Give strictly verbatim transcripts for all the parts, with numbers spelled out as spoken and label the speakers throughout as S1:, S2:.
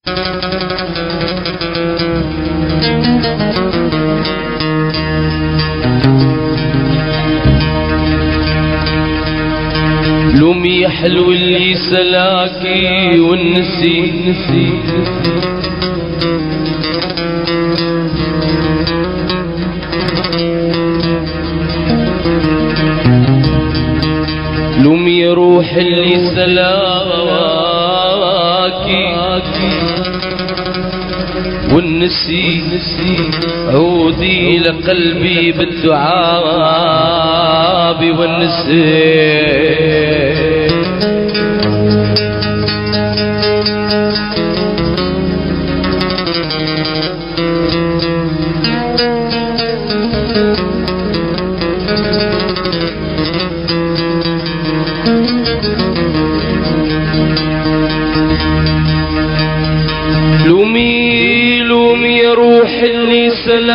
S1: لومي حلو اللي سلاكي والنسي نسي لومي روح اللي سلاكي والنسي عودي لقلبي بالدعاء والنسي. لومي لومي روح اللي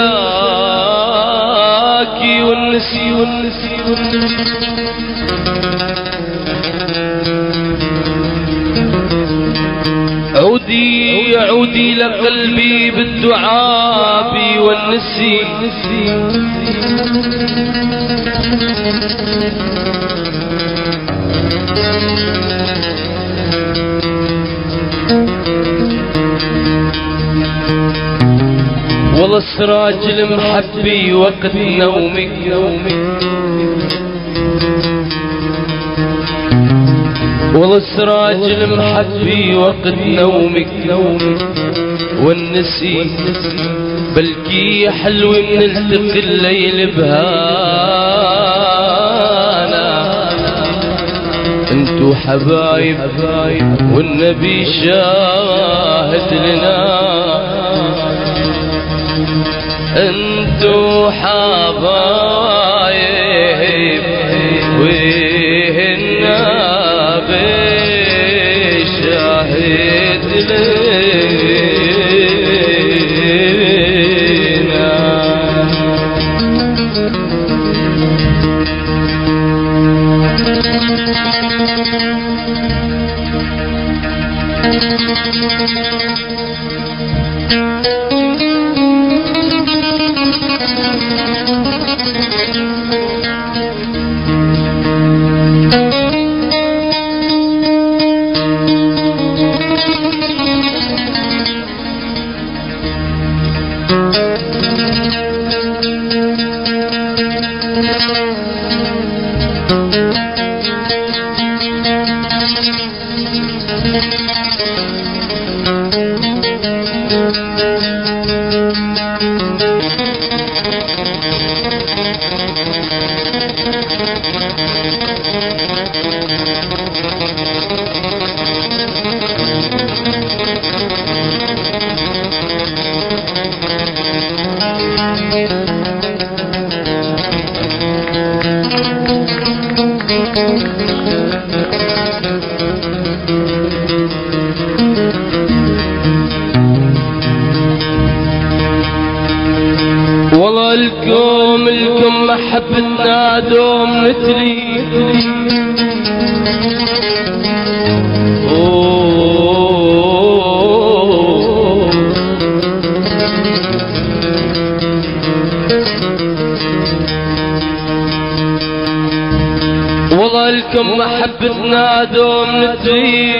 S1: سلاكي والنسي والنسي عودي عودي لقلبي بالدعاء والنسي. والله سراج المحبي وقت نومك نومك والله سراج المحبي وقت نومك نومك والنسي بلكي حلو من التقي الليل بهانا انتو حبايب والنبي شاهد لنا انتو حبايب والنبي شاهد لنا. والله الكم الكم محبتنا دوم نتلي والله الكم محبتنا دوم نتلي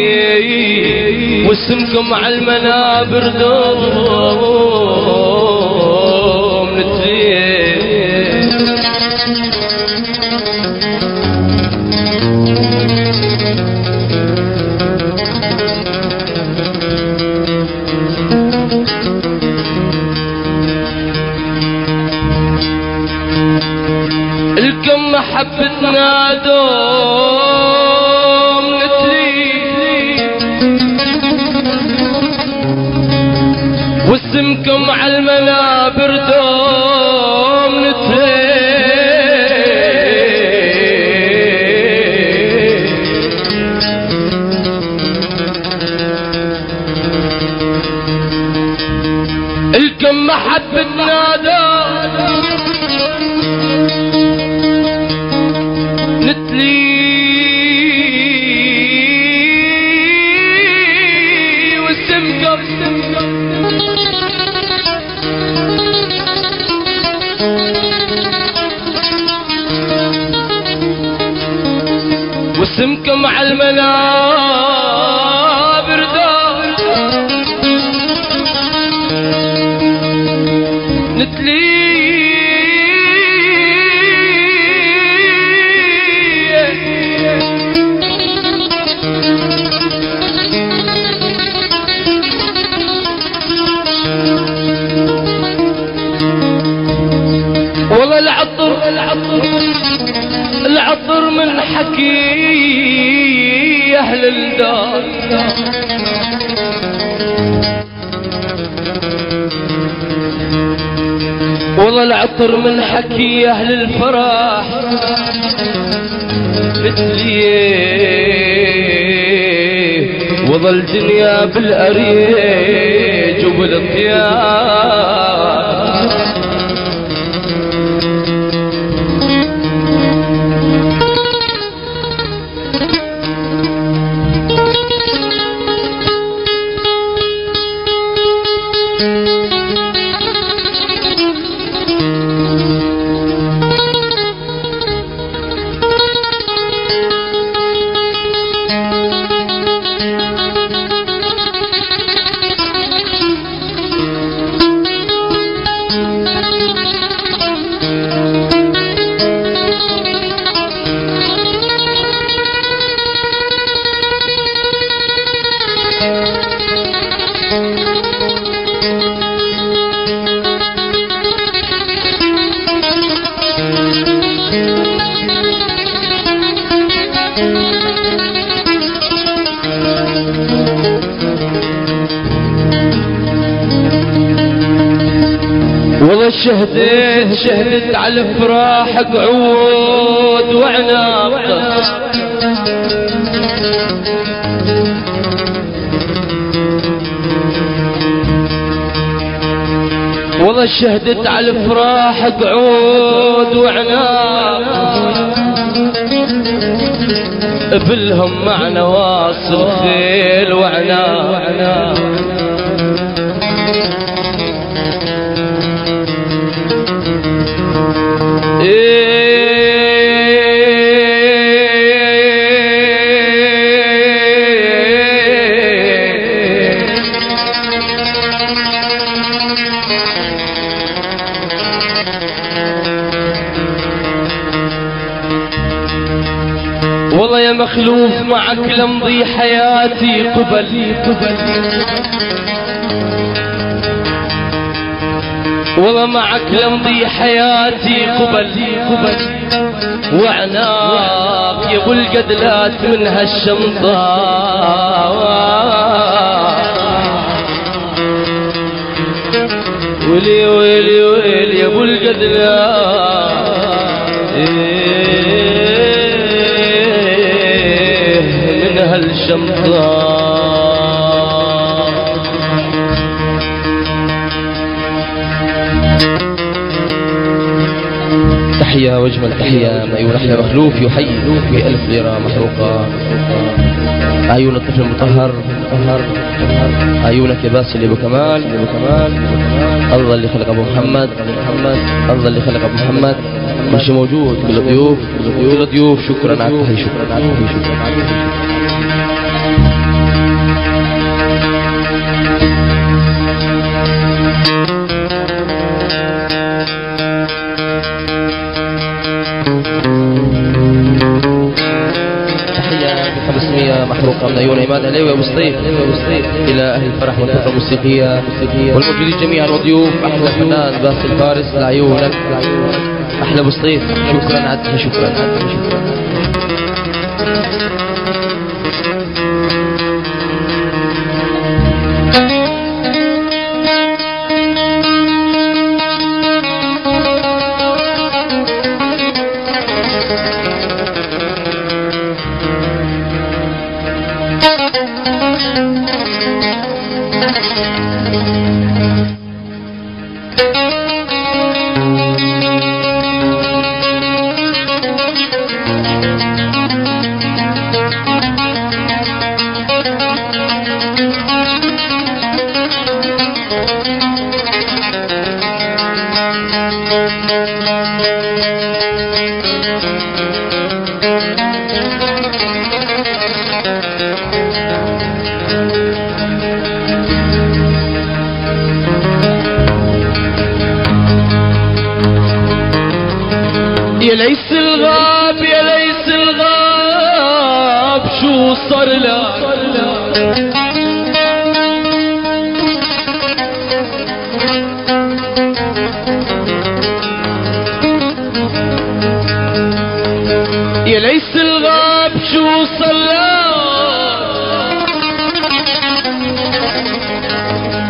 S1: واسمكم على المنابر دوم نتلي. الكم محبتنا دوم نتلي واسمكم على المنابر دوم نتلي. الكم محبتنا دوم نتلي واسمكم واسمكم على المنابر دار نتلي والله العطر العطر من حكي أهل الدار والله العطر من حكي أهل الفرح مثلي وظل الدنيا بالأريج وبالطيار والله شهدت شهدت على الفراح قعود وعناق والله شهدت على الفراح قعود وعناق بلهم معنى واصل خيل وعناق والله يا مخلوف معك لمضي حياتي قبل قبل والله معك لمضي حياتي قبل قبل وعناق يا ابو القدلات من هالشمطة ويلي ويلي ويلي يا ابو القدلات من هالشمطة تحية واجمل تحية من عيون أحلى مخلوف يحيي بألف ليرة محروقة. عيون الطفل المطهر عيونك يا باسل أبو كمال أبو كمال الله اللي خلق أبو محمد الله اللي خلق أبو محمد ماشي موجود كل الضيوف كل الضيوف شكرا على التحية شكرا على التحية شكرا على التحية. محروقة من عيون عماد علي وابو سطيف الى اهل الفرح والفرقة الموسيقية والموجودين جميعا وضيوف احلى فنان باسل فارس لعيونك احلى ابو سطيف شكرا عدي شكرا عدي شكرا.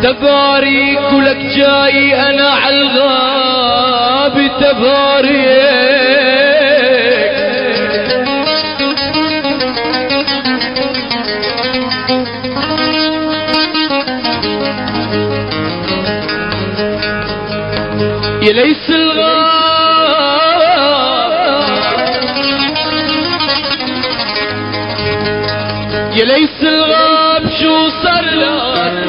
S1: تباريك ولك جاي انا عالغاب تباريك. يا ليس الغاب يا ليس الغاب شو صار لك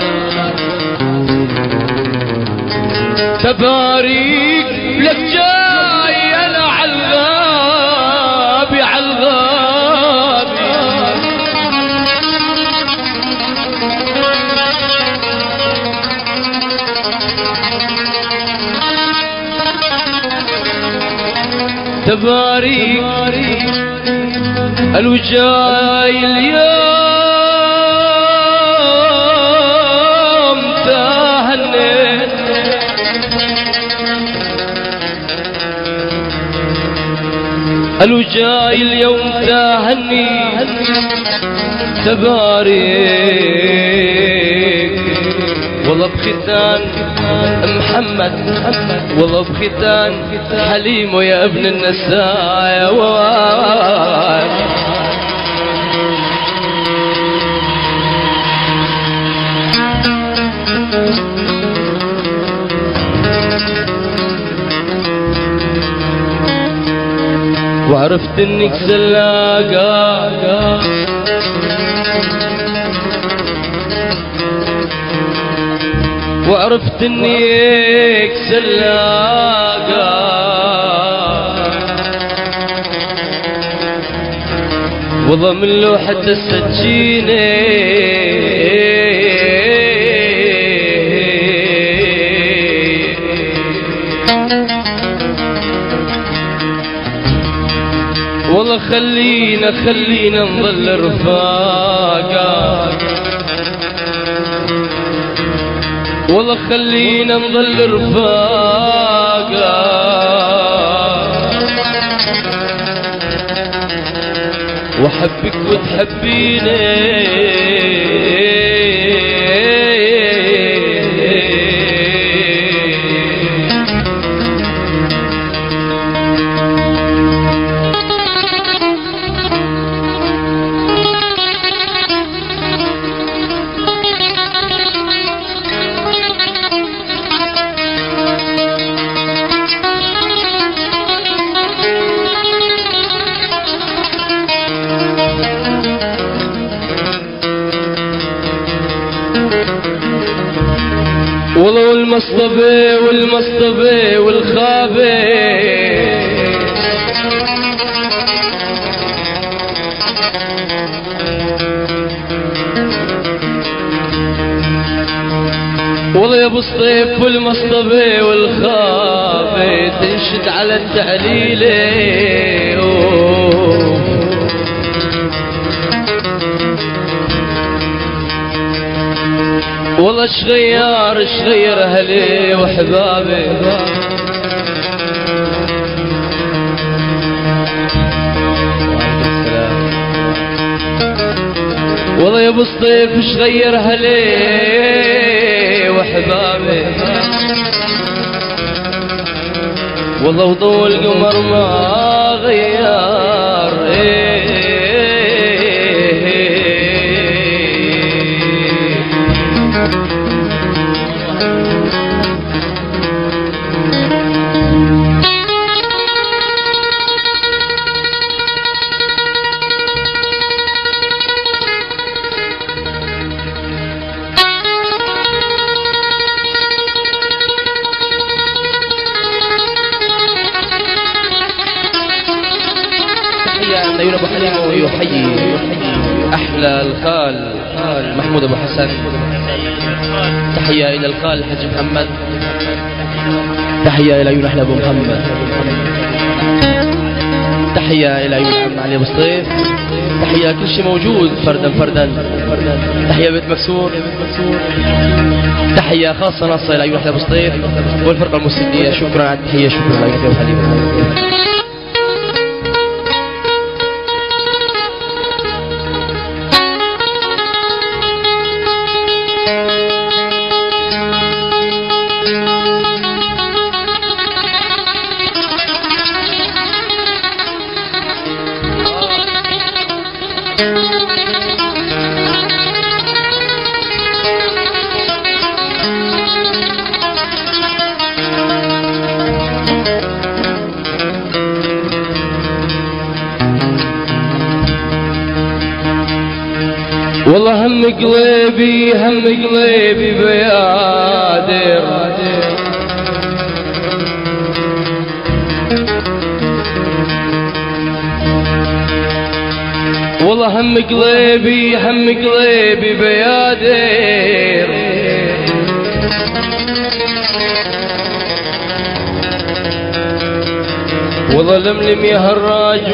S1: تباريك لك جاي انا عالغاب عالغاب. تباريك الوجاي اليوم تهنيت الوجاي اليوم تهني تباريك والله بختان محمد والله بختان حليم ويا ابن النساء. وعرفت انك سلاقة وعرفت انك سلاقة والله من لوحة السجينة والله خلينا خلينا نظل رفاقا والله خلينا نظل رفاقا وحبك وتحبيني والله والمصطبة والمصطبة والخابة والله يا ابو الصيف والمصطبة والخابة تنشد على التعليلة. والله شغير شغير اهلي وحبابي والله يا ابو الصيف شغير اهلي وحبابي والله وضوء القمر ما غير ايه عيون ابو حليم ويحيي احلى الخال محمود ابو حسن. تحيه الى الخال الحاج محمد. تحيه الى عيون احلى ابو محمد. تحيه الى عيون عم علي ابو الصيف. تحيه كل شيء موجود فردا فردا. تحيه بيت مكسور. تحيه خاصه ناصه الى عيون احلى ابو الصيف والفرقه الموسيقيه. شكرا على التحيه. شكرا لك يا ابو حليم. والله هم قلبي هم قلبي بيادر والله هم قلبي هم قلبي بيادر وظلمني يا هراج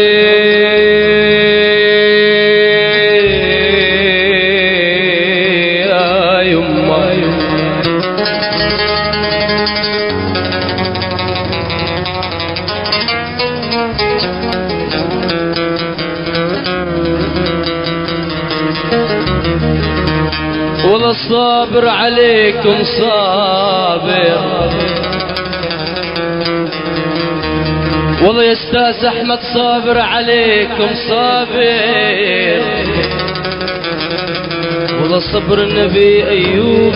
S1: يا يما والله الصابر عليكم صابر والله يا استاذ احمد صابر عليكم صابر والله صبر النبي ايوب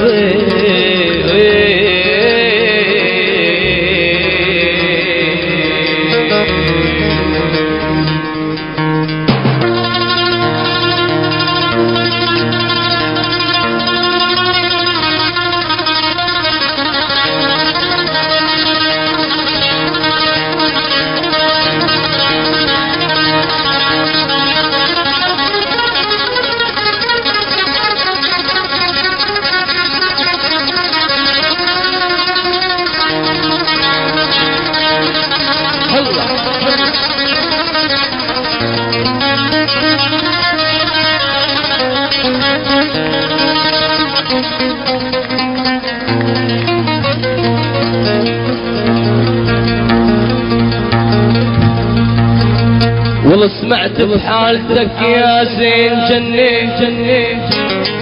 S1: والله سمعت بحالتك يا زين جنيت جنيت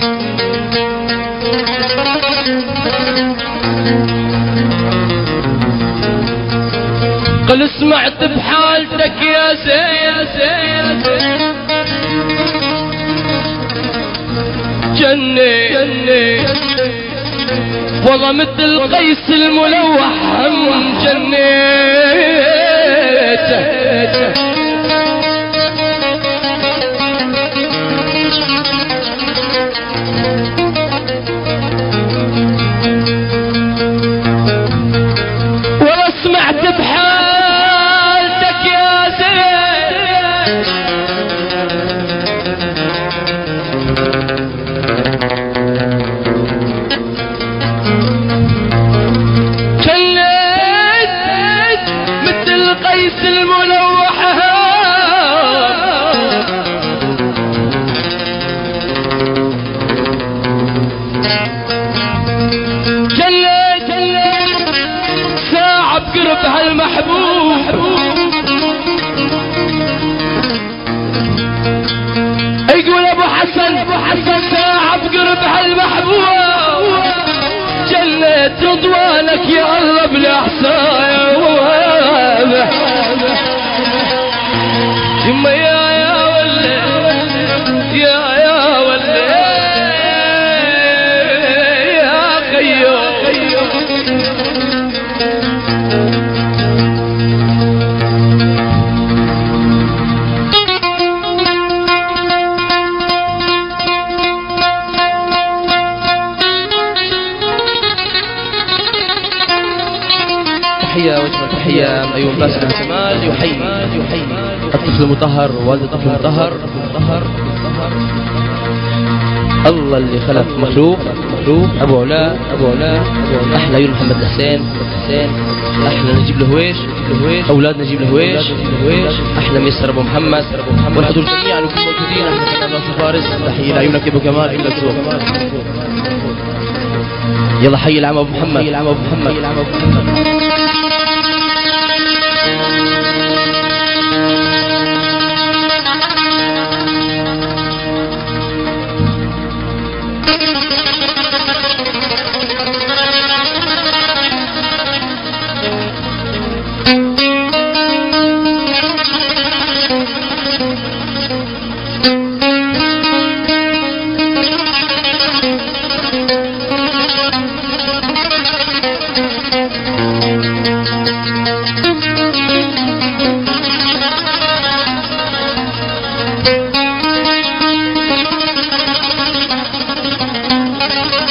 S1: قل سمعت بحالتك يا زين زين جنيت جنيت والله مثل قيس الملوح هم جنيت بحالتك يا زين خليت مثل قيس الملوح خليت ساعة بقرب هالمحبوب يقول ابو حسن ابو حسن ساعة بقرب هالمحبوب جليت رضوانك يا الله بالاحسان يما يا يا ولي يا يا ولي يا خيو تحية واجمل تحية أيوب باسل الجمال يحيي يحيي الطفل المطهر ووالد الطفل المطهر الله اللي خلق مخلوق مخلوق أبو علاء أبو علاء أحلى عيون محمد الحسين حسين أحلى نجيب الهويش الهويش أولاد نجيب الهويش الهويش أحلى ميسر أبو محمد والحضور جميعا وكل موجودين أحلى كمان ناصر فارس تحية لعيونك يا أبو كمال عيونك يلا حي العم أبو محمد حي العم أبو محمد العم أبو محمد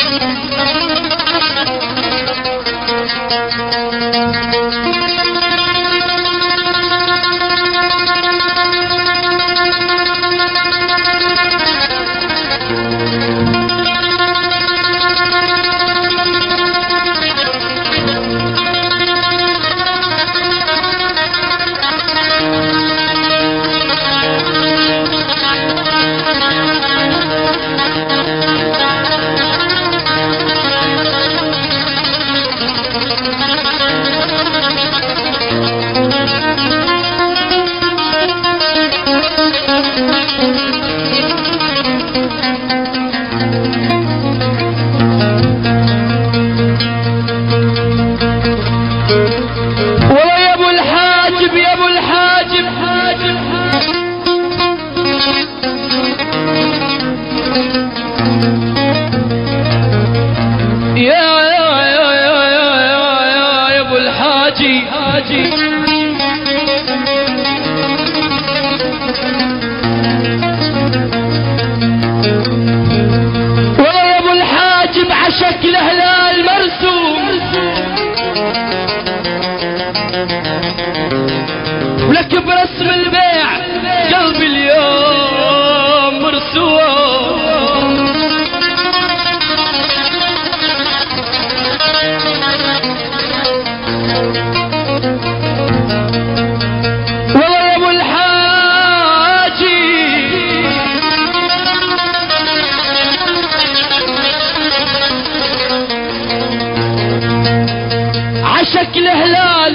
S1: شكل هلال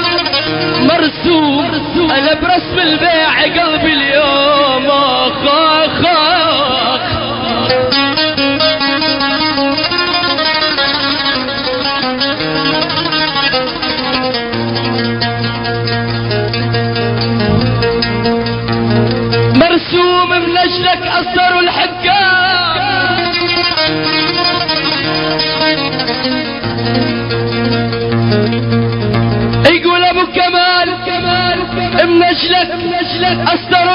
S1: مرسوم انا برسم البيع قلبي اليوم اخ اخ اخ مرسوم من اجلك اثروا الحكام يقول ابو كمال من اجلك اصدروا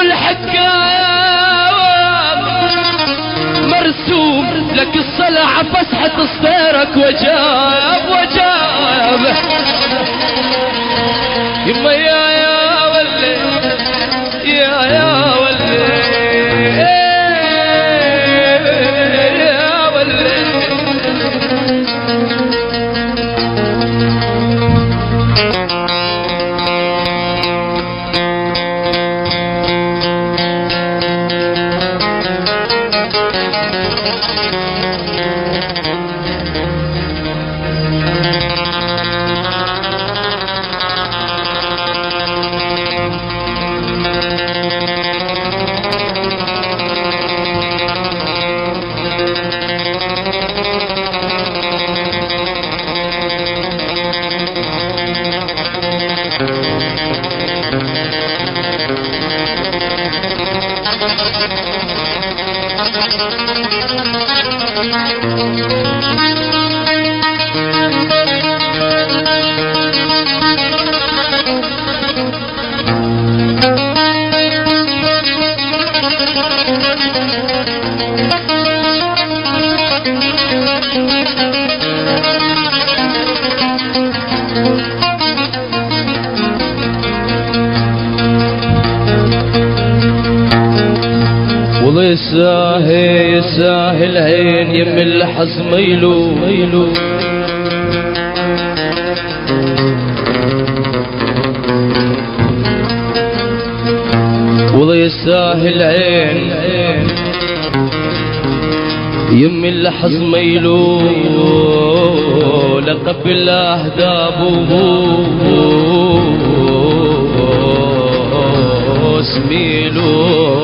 S1: الحكام مرسوم لك الصلع فسحة صدرك وجاب وجاب يما يا يا ولي يا يا ولي يا ولي يساهي يساهي العين يم اللحظ ميلو ميلو والله يساهي العين يم اللحظ ميلو لقب الاهداب اسميلو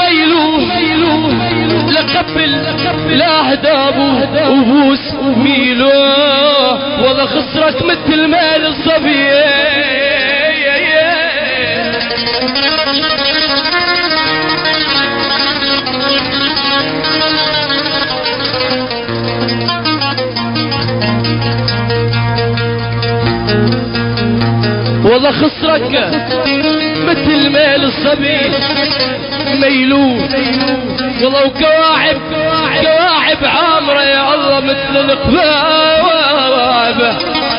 S1: لا هدابه وبوس ميلو والله خسرك مثل مال الصبي. والله خسرك مثل ميل الصبي ميلون، والله وكواعب كواعب عامرة يا الله مثل القباب.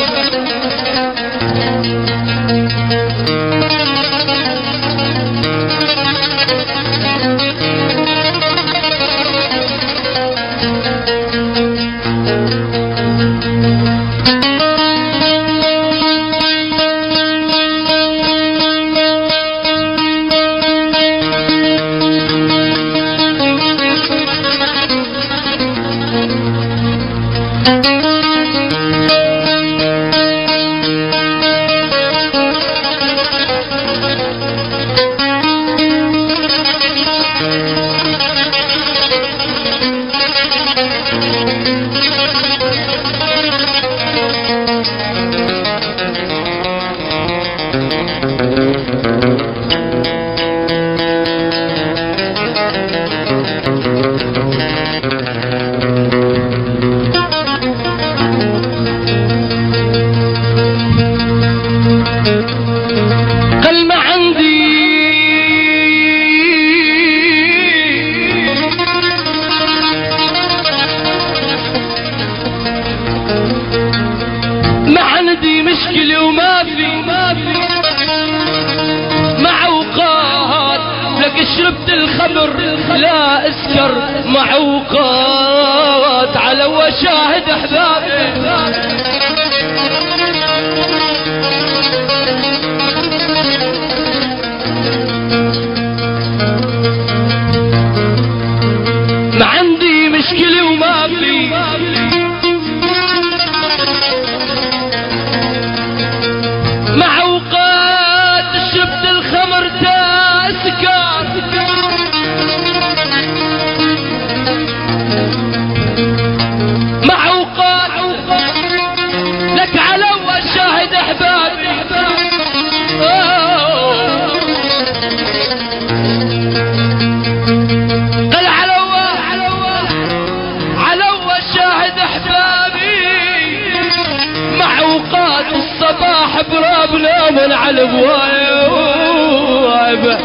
S1: شربت الخمر لا اسكر معوقات على وشاهد احبابي. ما عندي مشكلة وما في معوقات شربت الخمر تاسكر معوقات لك على وشاهد احبابي. قال على على وشاهد احبابي معوقات الصباح براب نوم على الابواب.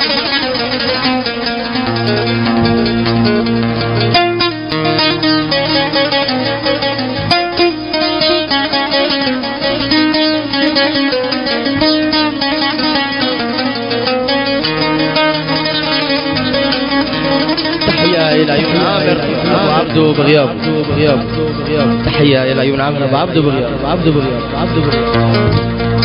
S1: تحية إلى عيون عامر أبو عبدو بغياب. تحية إلى عيون عامر أبو عبدو بغياب. أبو عبدو بغياب. أبو عبدو بغياب.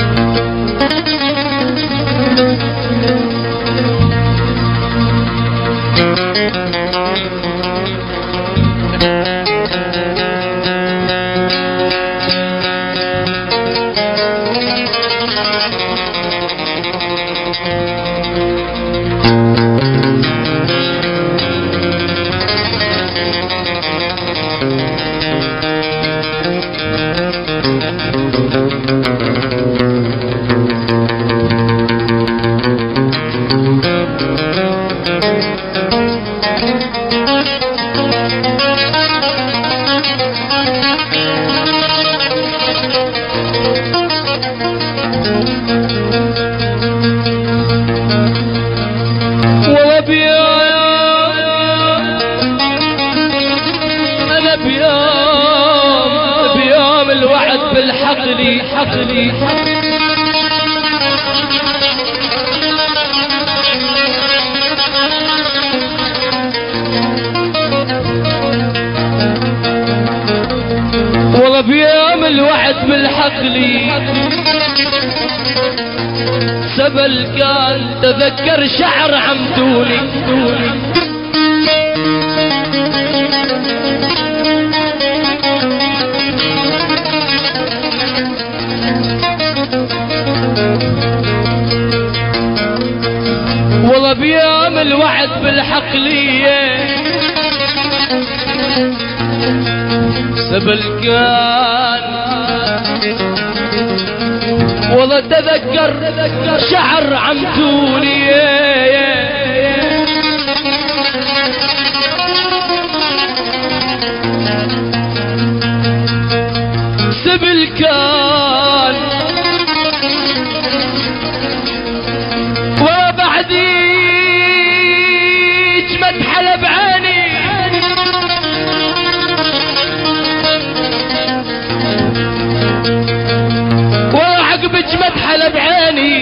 S1: بالحقلي حقلي والله بيوم الوعد بالحقلي سبل كان تذكر شعر عمدوني والله بيوم الوعد بالحقلية سبل كان والله تذكر شعر عمتوني سبل كان وبعديك متحلى بعيني وعقبك متحلى بعيني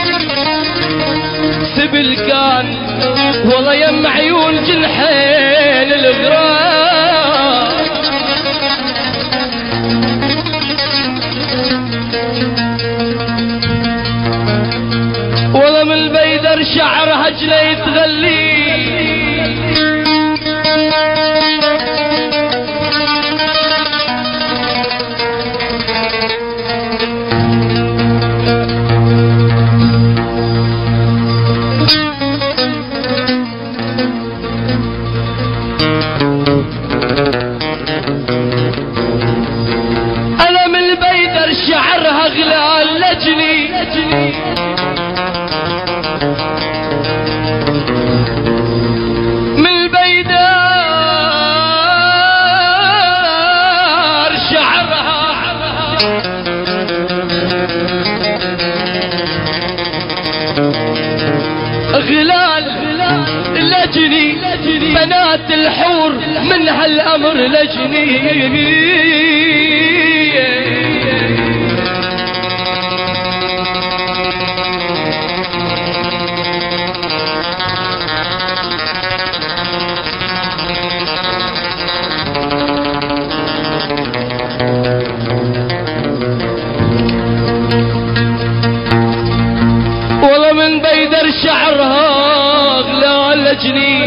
S1: سبل كان والله يم عيون جنحين الغرام والله من البيدر شعرها جلي تغلي انا من البيدر شعرها غلال لجني من البيدر شعرها غلال لجني بنات الحور من هالامر لجني والله من بيدر شعرها غلال لجني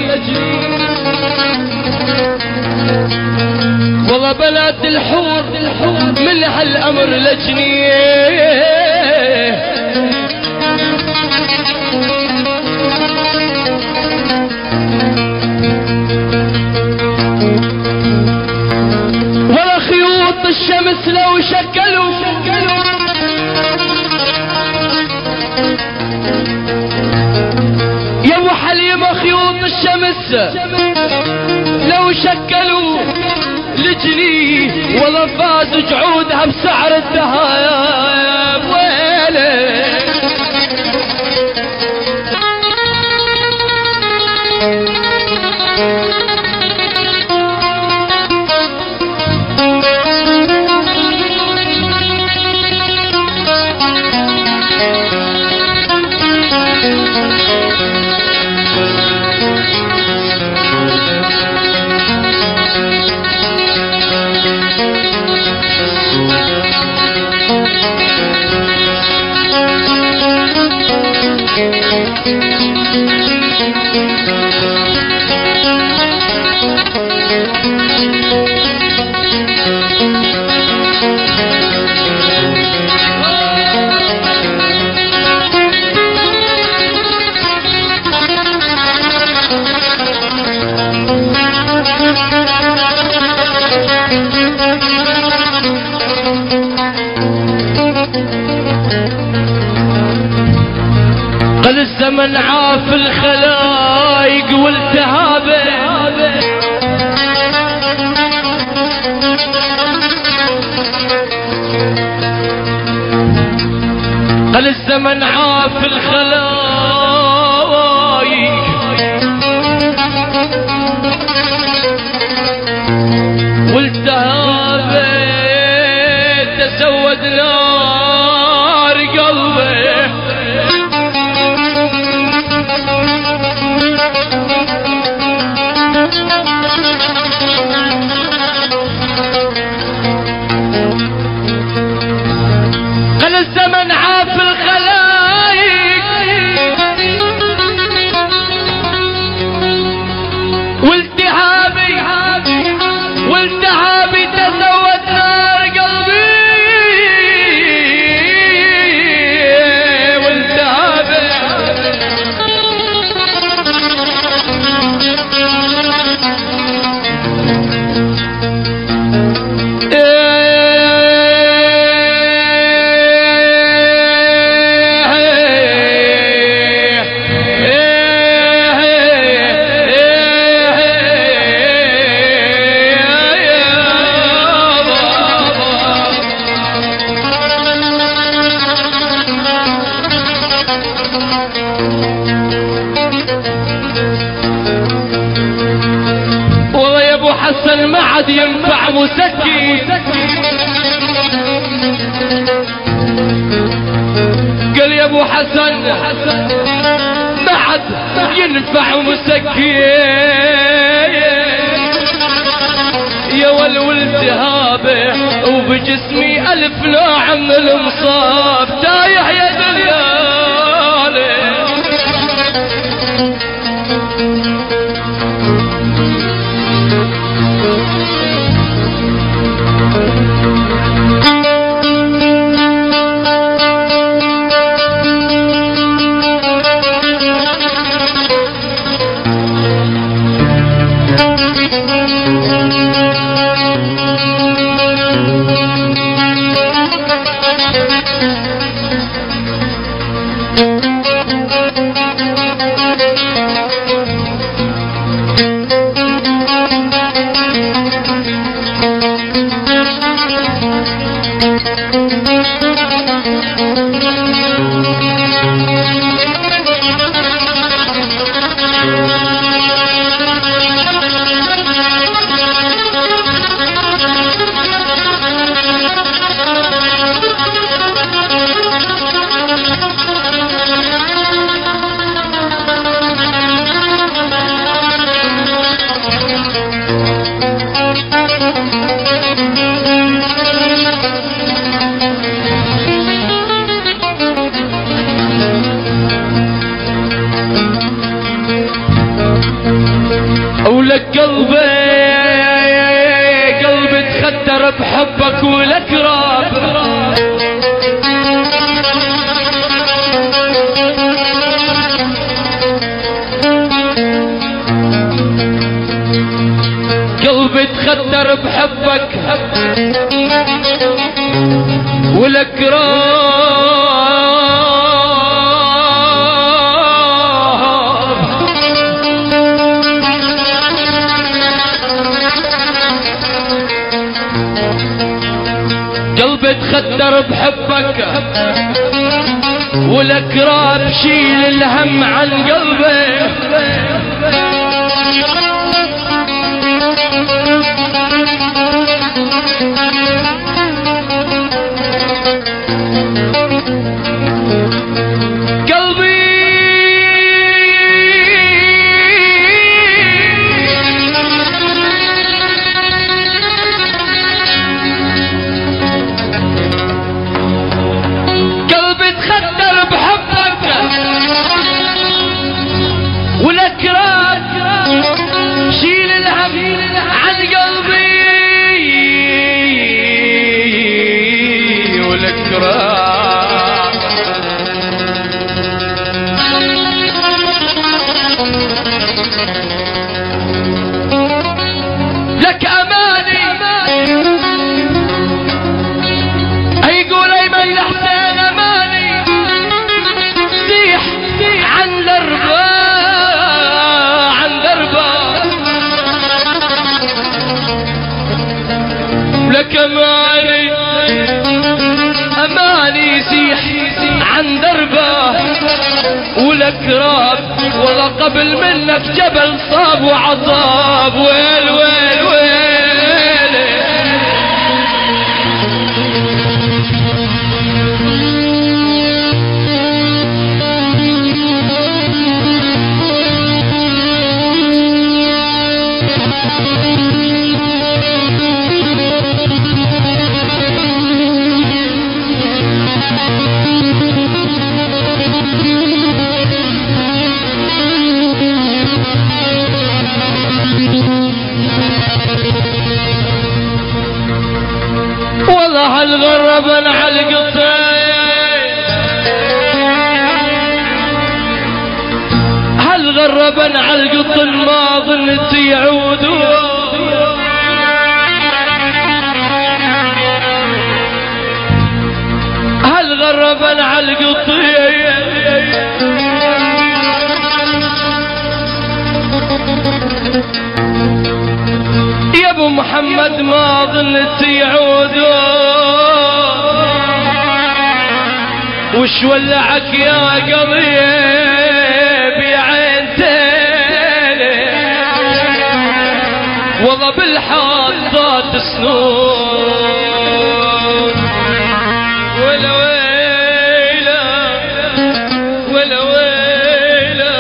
S1: والله بنات الحور من هالامر لجني والله خيوط الشمس لو شكلوا يا ابو حليمه خيوط الشمس لو شكلوا لجني والله فاز جعودها بسعر الذهب ويلي قل الزمن عاف الخلايق والتهابه قل الزمن عاف الخلايق والتهابه تسود نار قلبه قال الزمن عاف الخلايق والتهابي والتهابي تسود نار قلبي حسن ما عاد ينفع مسكي. قال يا ابو حسن ما عاد ينفع مسكي يا والالتهابه وبجسمي الف نوع من المصاب تايح يا دليالي. ولك قلبي قلبي تخدر بحبك ولك راب قلبي تخدر بحبك ولك راب قلبي تخدر بحبك ولك راب شيل الهم عن قلبي لك أماني يقول أيمن الحسين أماني سيح عن دربه عن دربه لك أماني أماني سيح عن دربه ولك راب والله قبل منك جبل صاب وعصاب ويل ويل ويل والله هل غربن على القطين هل غربن على القطن ما ظنت يعودوا هل غربن على القطين يا ابو محمد ما ظنت يعودوا وش ولعك يا قضيب يا عين تالي والله بالحاطات سنون ولا ويلة ولا ويلة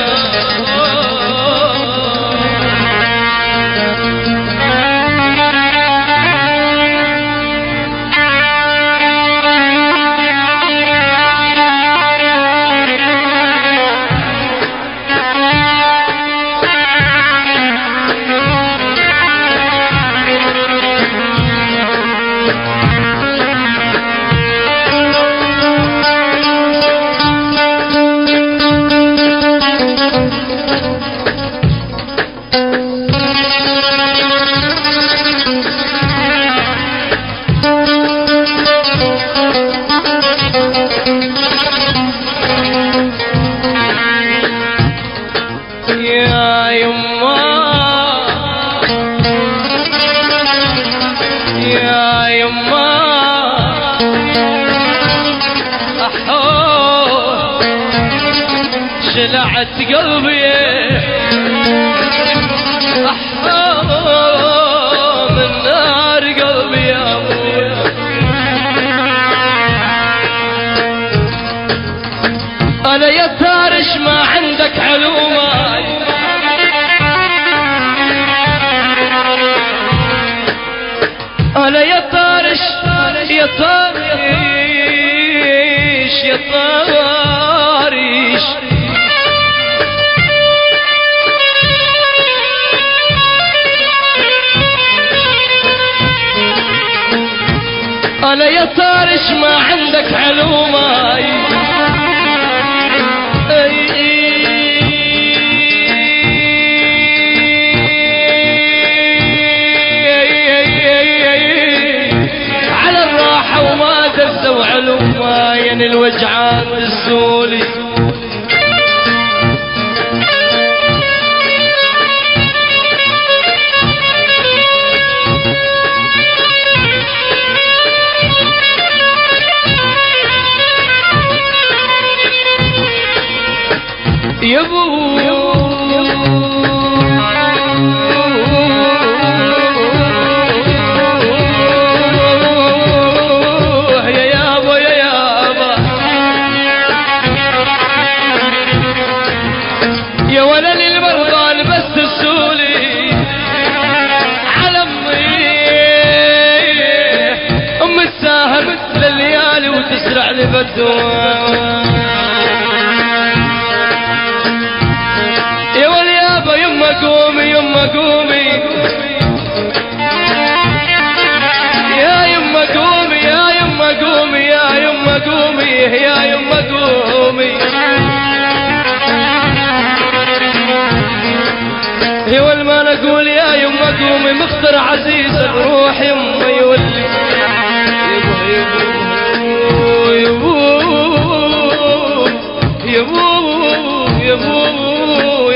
S1: شلعت قلبي أحرام النار قلبي يا أبويا أنا يا تارش ما عندك علومة أنا يا طارش يا طارش يا طارش أنا يا طارش ما عندك علومة على الراحة وما دزوا علومة ين الوجعان دزولي يبو يا يابا يا يابا يا ولا للمرضى لبست السولي على امي ام الساهر لليالي وتسرع لي بالدوام قومي يما قومي يا يما قومي يا يما قومي يا يما قومي يا يما قومي هي والما نقول يا يما قومي مختر عزيز الروح يما يولي يبو يبو يبو يبو